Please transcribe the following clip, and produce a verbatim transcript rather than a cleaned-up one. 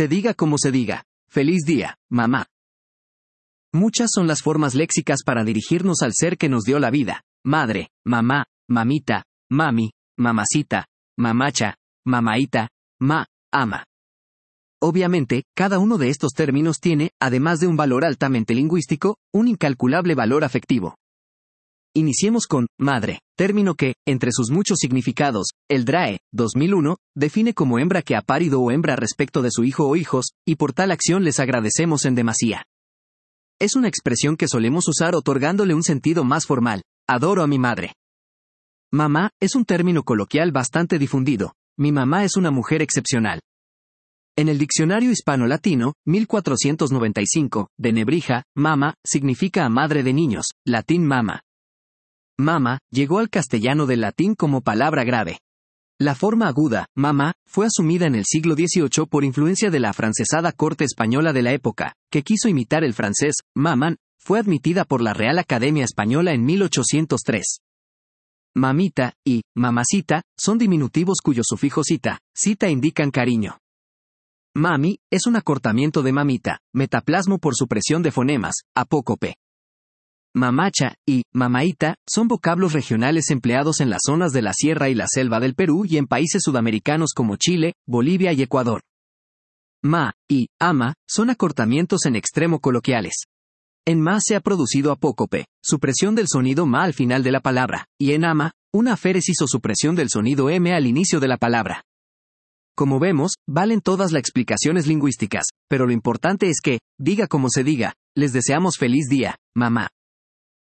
Se diga como se diga. Feliz día, mamá. Muchas son las formas léxicas para dirigirnos al ser que nos dio la vida. Madre, mamá, mamita, mami, mamacita, mamacha, mamaita, ma, ama. Obviamente, cada uno de estos términos tiene, además de un valor altamente lingüístico, un incalculable valor afectivo. Iniciemos con madre, término que, entre sus muchos significados, el D R A E, dos mil uno, define como hembra que ha parido o hembra respecto de su hijo o hijos, y por tal acción les agradecemos en demasía. Es una expresión que solemos usar otorgándole un sentido más formal. Adoro a mi madre. Mamá es un término coloquial bastante difundido. Mi mamá es una mujer excepcional. En el Diccionario Hispano-Latino, mil cuatrocientos noventa y cinco, de Nebrija, mama significa a madre de niños, latín mama. Mama llegó al castellano del latín como palabra grave. La forma aguda, mamá, fue asumida en el siglo dieciocho por influencia de la afrancesada corte española de la época, que quiso imitar el francés, maman, fue admitida por la Real Academia Española en mil ochocientos tres. Mamita y mamacita son diminutivos cuyo sufijo cita, cita indican cariño. Mami es un acortamiento de mamita, metaplasmo por supresión de fonemas, apócope. Mamacha y mamaita son vocablos regionales empleados en las zonas de la sierra y la selva del Perú y en países sudamericanos como Chile, Bolivia y Ecuador. Ma y ama son acortamientos en extremo coloquiales. En ma se ha producido apócope, supresión del sonido ma al final de la palabra, y en ama, una aféresis o supresión del sonido m al inicio de la palabra. Como vemos, valen todas las explicaciones lingüísticas, pero lo importante es que, diga como se diga, les deseamos feliz día, mamá.